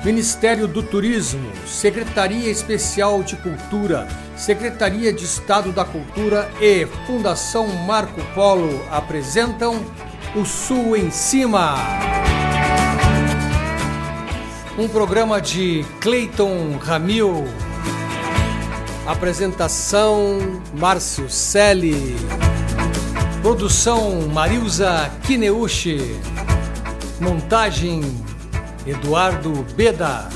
Ministério do Turismo, Secretaria Especial de Cultura, Secretaria de Estado da Cultura e Fundação Marco Polo apresentam O Sul em Cima. Um programa de Cleiton Ramil. Apresentação Márcio Selle. Produção Marilza Kineuchi. Montagem Eduardo Beda.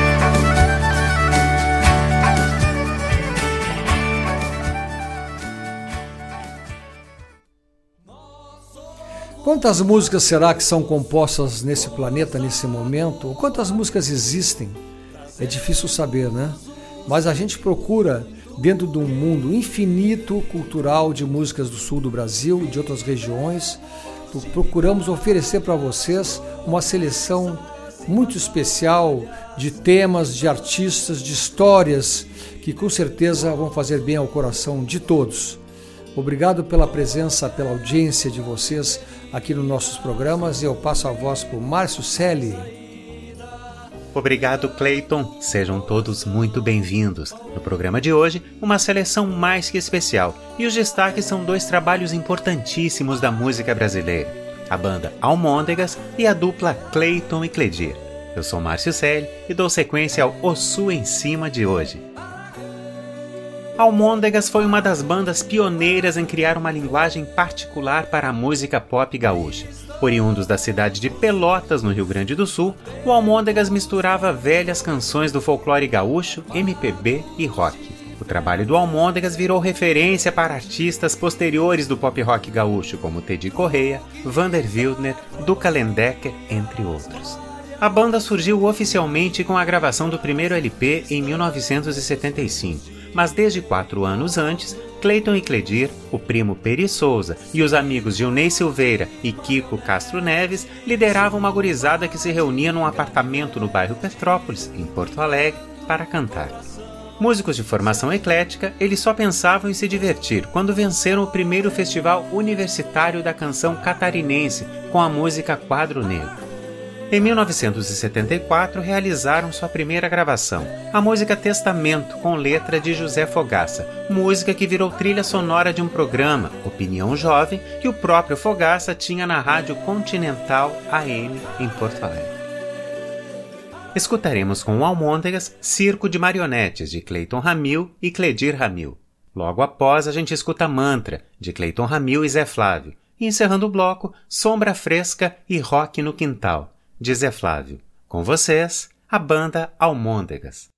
Quantas músicas será que são compostas nesse planeta, nesse momento? Quantas músicas existem? É difícil saber, né? Mas a gente procura, dentro de um mundo infinito cultural de músicas do sul do Brasil e de outras regiões, procuramos oferecer para vocês uma seleção muito especial de temas, de artistas, de histórias que com certeza vão fazer bem ao coração de todos. Obrigado pela presença, pela audiência de vocês aqui nos nossos programas. Eu passo a voz para o Márcio Selle. Obrigado, Cleiton. Sejam todos muito bem-vindos. No programa de hoje, uma seleção mais que especial. E os destaques são dois trabalhos importantíssimos da música brasileira. A banda Almôndegas e a dupla Cleiton e Cledir. Eu sou Márcio Selle e dou sequência ao O Sul em Cima de hoje. Almôndegas foi uma das bandas pioneiras em criar uma linguagem particular para a música pop gaúcha. Oriundos da cidade de Pelotas, no Rio Grande do Sul, o Almôndegas misturava velhas canções do folclore gaúcho, MPB e rock. O trabalho do Almôndegas virou referência para artistas posteriores do pop rock gaúcho, como Teddy Correia, Vander Wildner, Duca Lendecker, entre outros. A banda surgiu oficialmente com a gravação do primeiro LP em 1975, mas desde 4 anos antes, Cleiton e Cledir, o primo Peri Souza e os amigos Gilney Silveira e Kiko Castro Neves lideravam uma gurizada que se reunia num apartamento no bairro Petrópolis, em Porto Alegre, para cantar. Músicos de formação eclética, eles só pensavam em se divertir quando venceram o primeiro Festival Universitário da Canção Catarinense com a música Quadro Negro. Em 1974, realizaram sua primeira gravação, a música Testamento, com letra de José Fogaça, música que virou trilha sonora de um programa, Opinião Jovem, que o próprio Fogaça tinha na Rádio Continental AM em Porto Alegre. Escutaremos com o Almôndegas Circo de Marionetes, de Cleiton Ramil e Cledir Ramil. Logo após, a gente escuta Mantra, de Cleiton Ramil e Zé Flávio. E encerrando o bloco, Sombra Fresca e Rock no Quintal, de Zé Flávio. Com vocês, a banda Almôndegas.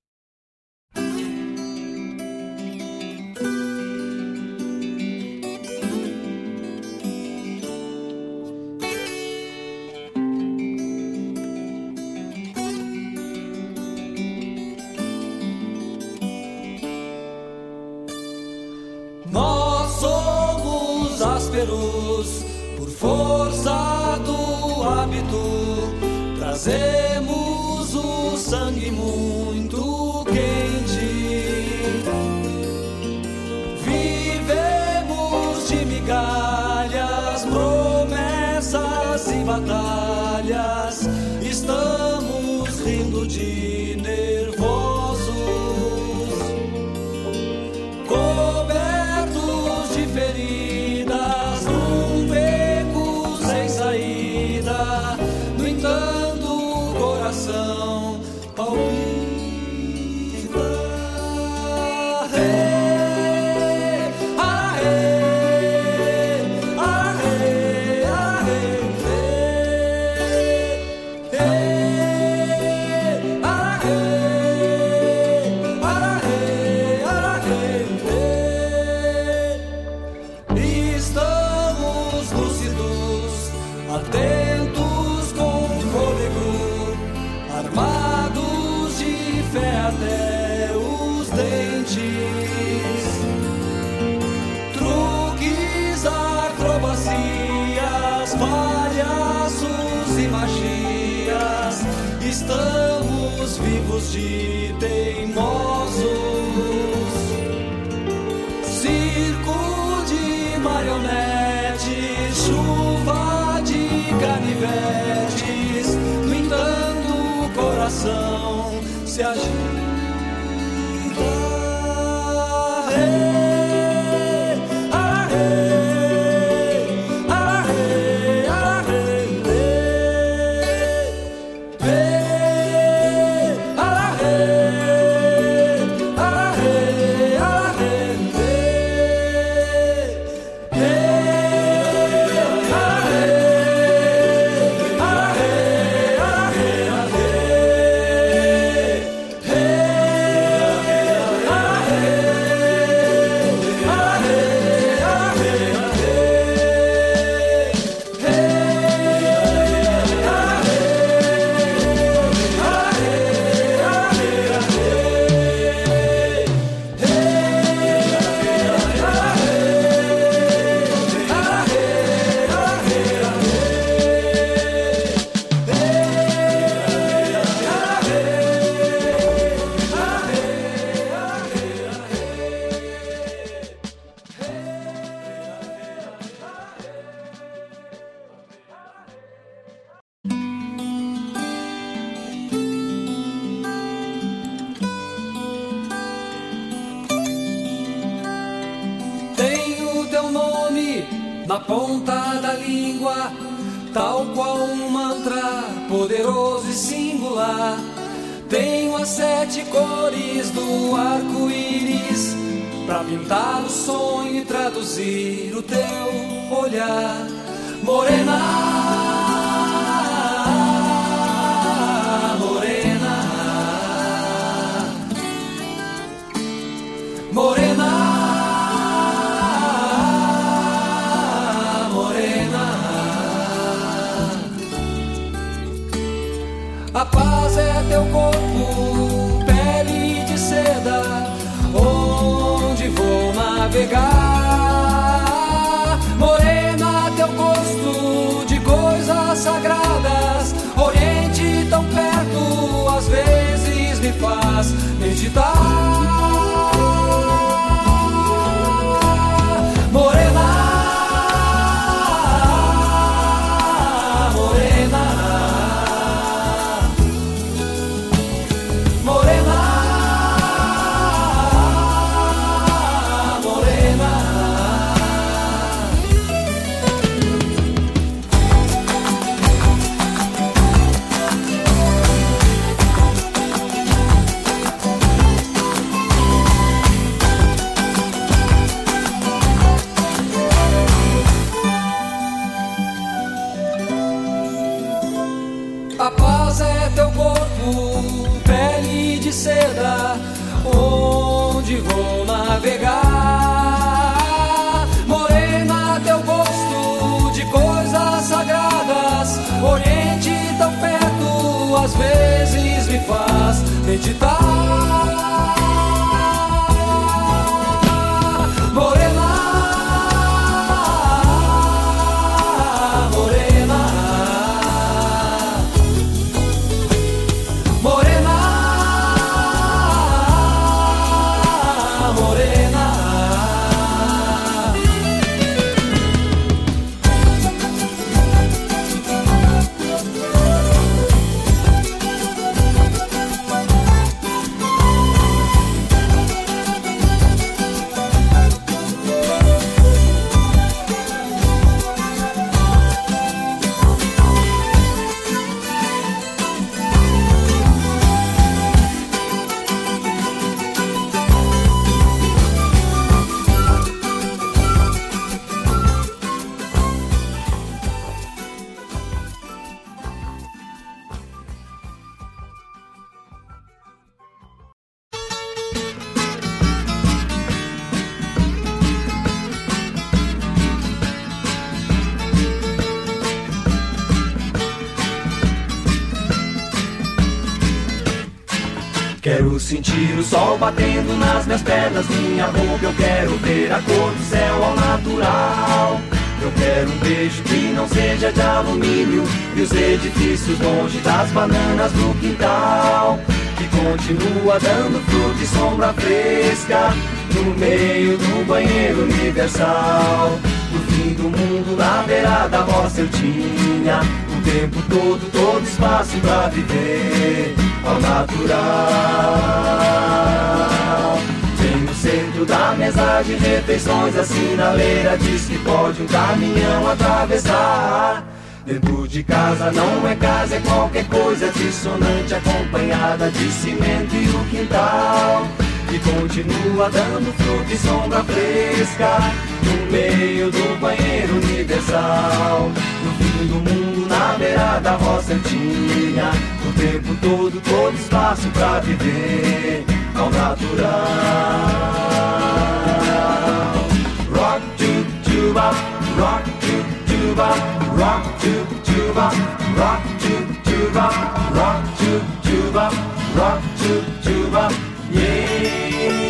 Nós somos ásperos por força do hábito, trazemos o sangue muito quente, vivemos de migalhas, promessas e batalhas, estamos rindo de nervosos, cobertos de feridas, num beco sem saída, no entanto o coração palpita. Estamos lúcidos, atentos com fôlego, armados de fé até os dentes, truques, acrobacias, palhaços e magias, estamos vivos de teimosos, circo de marionetes, chuva de canivetes, no entanto o coração coração se agita. Na ponta da língua, tal qual um mantra poderoso e singular. Tenho as 7 cores do arco-íris pra pintar o sonho e traduzir o teu olhar. Morena, morena, morena. A paz é teu corpo, pele de seda, onde vou navegar. Morena, teu gosto de coisas sagradas, Oriente tão perto, às vezes me faz meditar. A paz é teu corpo, pele de seda, onde vou navegar. Morena, teu gosto de coisas sagradas, Oriente tão perto, às vezes me faz meditar. Quero sentir o sol batendo nas minhas pernas, minha boca, eu quero ver a cor do céu ao natural. Eu quero um beijo que não seja de alumínio e os edifícios longe das bananas do quintal, que continua dando fruta e sombra fresca no meio do banheiro universal. No fim do mundo, na beira da roça eu tinha o tempo todo espaço pra viver. ao natural. Bem no centro da mesa de refeições, a sinaleira diz que pode um caminhão atravessar. Dentro de casa não é casa, é qualquer coisa dissonante, acompanhada de cimento e o quintal. E continua dando fruta e sombra fresca no meio do banheiro universal. No fim do mundo, na beira da roça antiga, o tempo todo espaço pra viver ao natural. Rock to tuba, rock to tuba, rock to tuba, rock to tuba, rock to tuba, rock to tuba, yeah.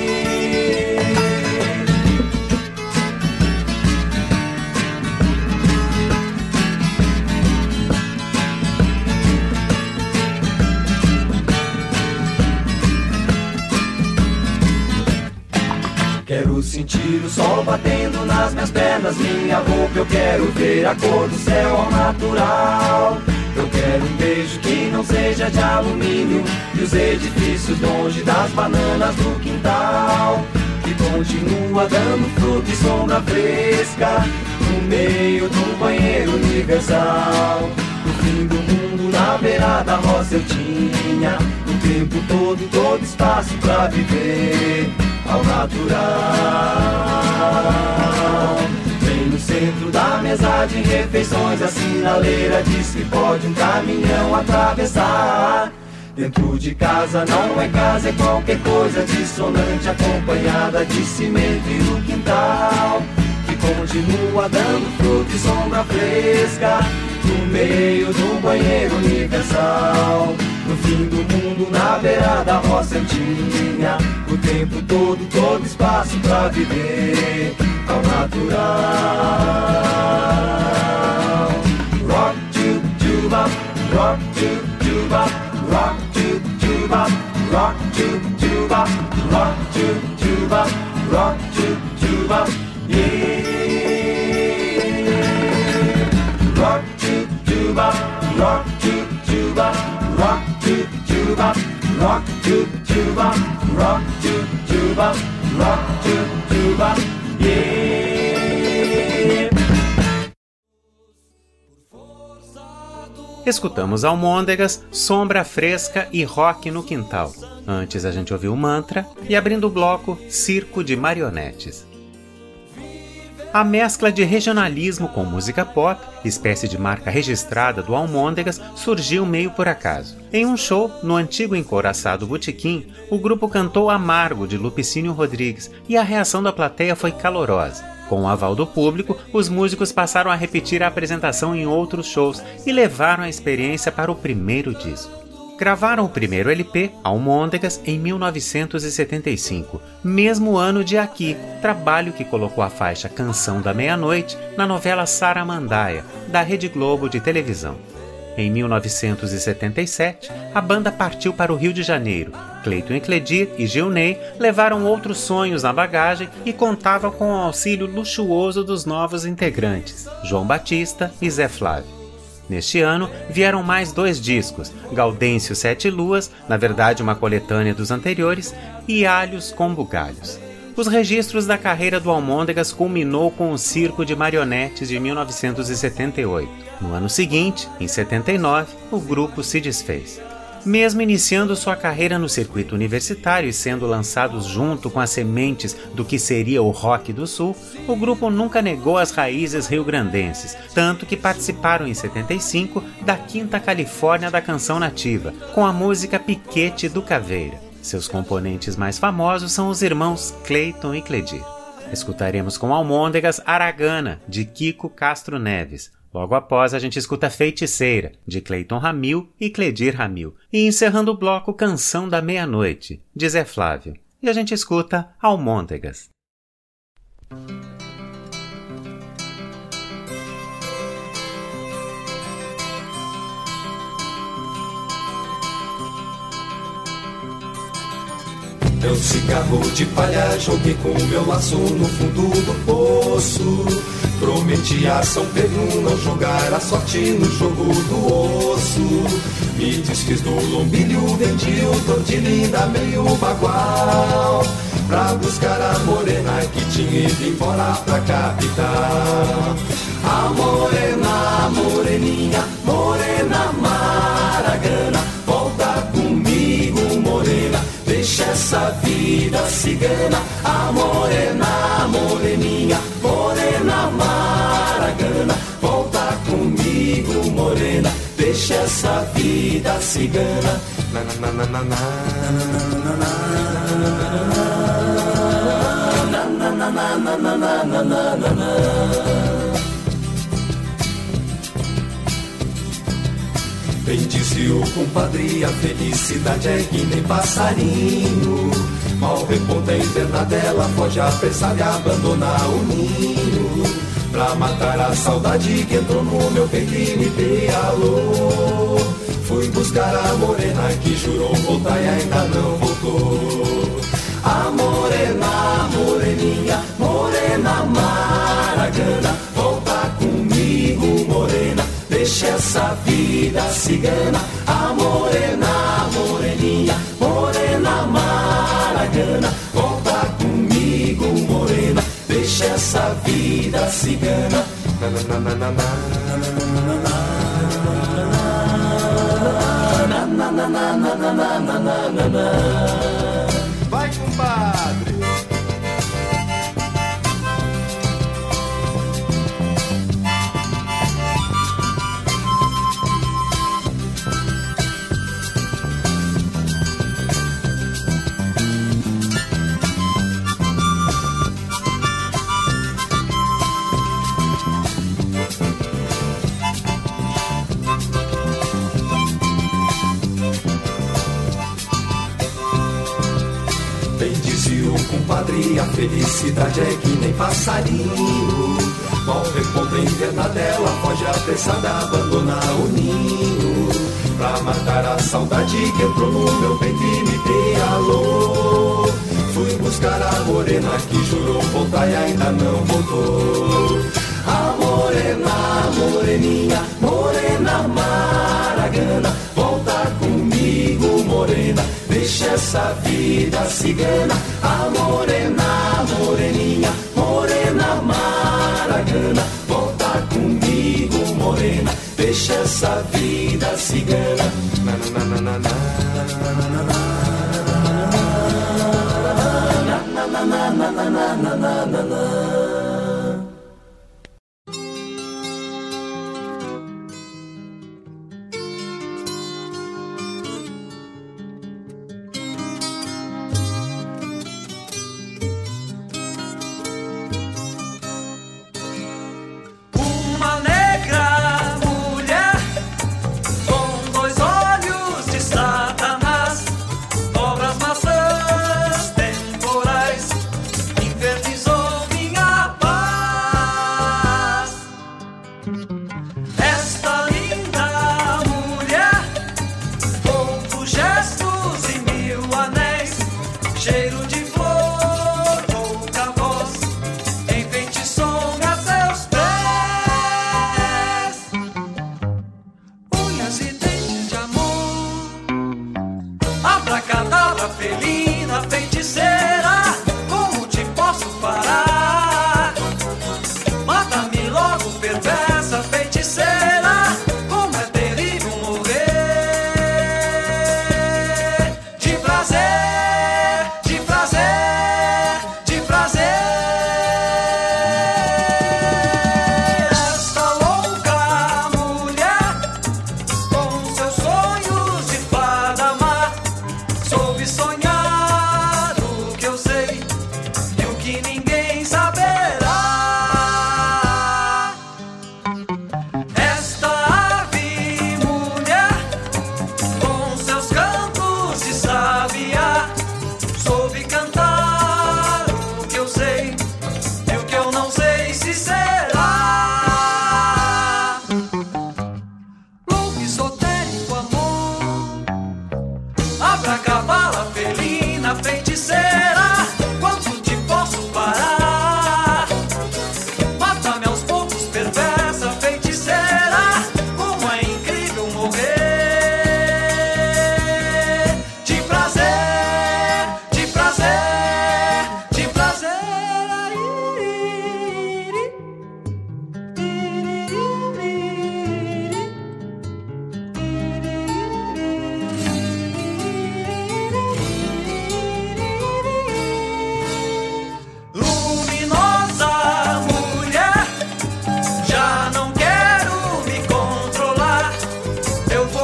Quero sentir o sol batendo nas minhas pernas, minha roupa eu quero ver a cor do céu ao natural. Eu quero um beijo que não seja de alumínio e os edifícios longe das bananas do quintal. Que continua dando fruta e sombra fresca no meio do banheiro universal. No fim do mundo, na beira da roça eu tinha o tempo todo espaço pra viver ao natural. Bem no centro da mesa de refeições, a sinaleira diz que pode um caminhão atravessar. Dentro de casa não é casa, é qualquer coisa dissonante, acompanhada de cimento e no quintal. Que continua dando fruta e sombra fresca no meio do banheiro universal. No fim do mundo, na beira da roça antiga, o tempo todo espaço pra viver ao natural. Rock to tuba, rock to tuba, rock to tuba, rock to tuba, rock to tuba, rock to tuba, yeah. Rock to tuba, rock to tuba, rock to tuba, rock to tuba, rock to tuba, rock to tuba, yeah. Escutamos Almôndegas, Sombra Fresca e Rock no Quintal. Antes a gente ouviu Mantra e, abrindo o bloco, Circo de Marionetes. A mescla de regionalismo com música pop, espécie de marca registrada do Almôndegas, surgiu meio por acaso. Em um show, no antigo encouraçado Botequim, o grupo cantou Amargo, de Lupicínio Rodrigues, e a reação da plateia foi calorosa. Com o aval do público, os músicos passaram a repetir a apresentação em outros shows e levaram a experiência para o primeiro disco. Gravaram o primeiro LP, Almôndegas, em 1975, mesmo ano de Aqui, trabalho que colocou a faixa Canção da Meia-Noite na novela Saramandaia, da Rede Globo de televisão. Em 1977, a banda partiu para o Rio de Janeiro. Cleiton Ecledir e Gilney levaram outros sonhos na bagagem e contavam com o auxílio luxuoso dos novos integrantes, João Batista e Zé Flávio. Neste ano, vieram mais 2 discos, Gaudêncio Sete Luas, na verdade uma coletânea dos anteriores, e Alhos com Bugalhos. Os registros da carreira do Almôndegas culminou com o Circo de Marionetes de 1978. No ano seguinte, em 79, o grupo se desfez. Mesmo iniciando sua carreira no circuito universitário e sendo lançados junto com as sementes do que seria o rock do sul, o grupo nunca negou as raízes rio-grandenses, tanto que participaram em 75 da 5ª Califórnia da Canção Nativa, com a música Piquete do Caveira. Seus componentes mais famosos são os irmãos Cleiton e Cledir. Escutaremos com Almôndegas Aragana, de Kiko Castro Neves. Logo após, a gente escuta Feiticeira, de Cleiton Ramil e Cledir Ramil. E encerrando o bloco, Canção da Meia-Noite, de Zé Flávio. E a gente escuta Almôndegas. Meu cigarro de palha joguei com meu laço no fundo do poço. Prometi a São Pedro não jogar a sorte no jogo do osso. Me desfiz do lombilho, vendi o tortillinda meio bagual, pra buscar a morena que tinha ido embora pra capital. A morena, moreninha, morena maragana, volta comigo, morena, deixa essa vida cigana. A morena, moreninha, morena maragana, volta comigo, morena, deixa essa vida cigana. Na na na na na na na na na. Bem disse o compadre, a felicidade é que nem passarinho, mal reponta em perna dela, foge apressada e abandona o ninho, pra matar a saudade que entrou no meu peito e me pialou. Fui buscar a morena que jurou voltar e ainda não voltou. A morena, moreninha, morena maragana, volta comigo, morena, deixa essa vida cigana. A morena, moreninha, morena maragana, volta comigo, morena, deixa essa vida cigana. Na na na na na na na na na na na. Vai, compadre! Compadre, a felicidade é que nem passarinho, mal reponta em perna dela, foge apressada, abandona o ninho, pra matar a saudade que entrou no meu peito e me pialou. Fui buscar a morena que jurou voltar e ainda não voltou. A morena, moreninha, morena maragana, volta comigo, morena, deixa essa vida cigana. A morena, moreninha, morena maragana, volta comigo, morena, deixa essa vida cigana. Na na na na na na na na na na.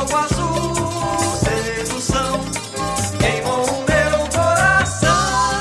fogo azul, sedução, queimou o meu coração.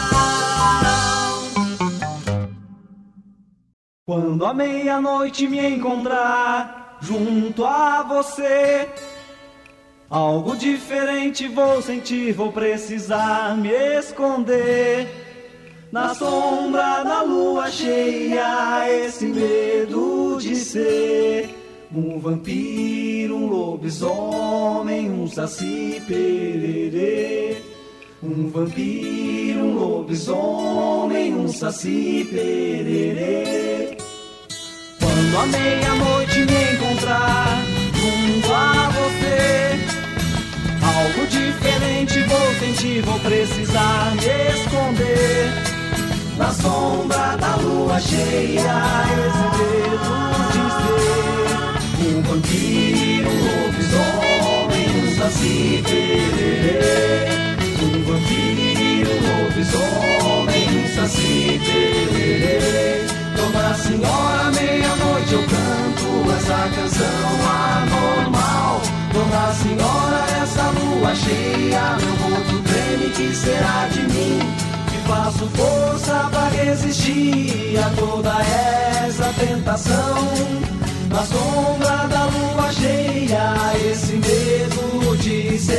Quando à meia-noite me encontrar junto a você, algo diferente vou sentir, vou precisar me esconder. Na sombra da lua cheia, esse medo de ser um vampiro, um lobisomem, um saci pererê. Um vampiro, um lobisomem, um saci pererê. Quando à meia-noite me encontrar junto a você, algo diferente vou sentir, vou precisar me esconder. Na sombra da lua cheia, esse medo de ser um vampiro, um lobisomem, um saci pererê. Um vampiro, um lobisomem, um saci pererê. Dona Senhora, meia-noite eu canto essa canção anormal. Dona Senhora, essa lua cheia, meu corpo treme, que será de mim? Que faço força pra resistir a toda essa tentação. Na sombra da lua cheia, esse medo de ser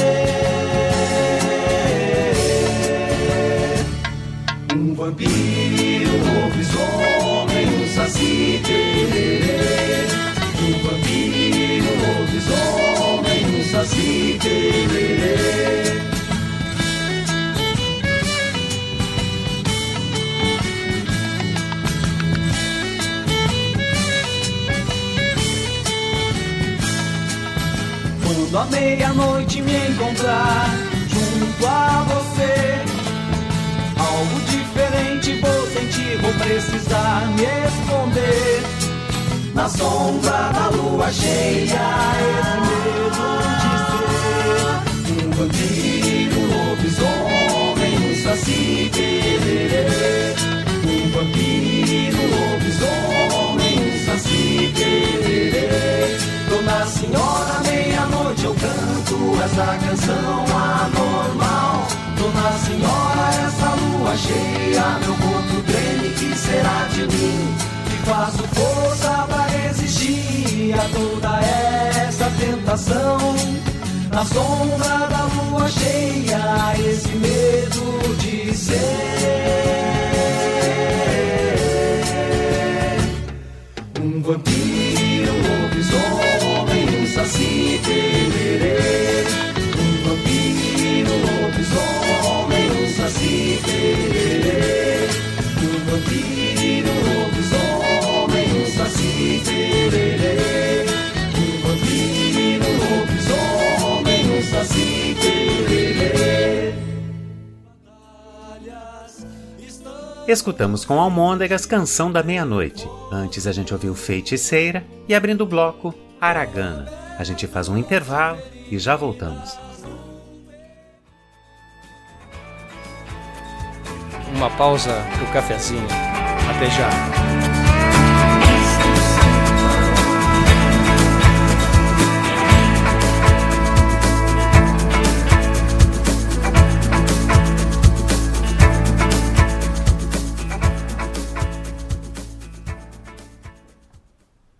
um vampiro, um lobisomem, um saci pererê. Um vampiro, um lobisomem, um saci pererê. Quando à meia-noite me encontrar junto a você, algo diferente vou sentir, vou precisar me esconder. Na sombra da lua cheia, esse medo de ser um vampiro, um lobisomem, um saci pererê. Um vampiro, um lobisomem, um saci pererê. Dona Senhora, meia-noite eu canto essa canção anormal. Dona Senhora, essa lua cheia, meu corpo treme, que será de mim? Que faço força pra resistir a toda essa tentação. Na sombra da lua cheia, esse medo de ser um vampiro, um lobisomem, um saci pererê. Um vampiro, um lobisomem, um saci pererê. Um vampiro, um lobisomem, um saci pererê. Um vampiro, um lobisomem, um saci pererê. Escutamos com Almôndegas Canção da Meia-Noite. Antes a gente ouviu Feiticeira e, abrindo o bloco, Aragana. A gente faz um intervalo e já voltamos. Uma pausa pro cafezinho. Até já.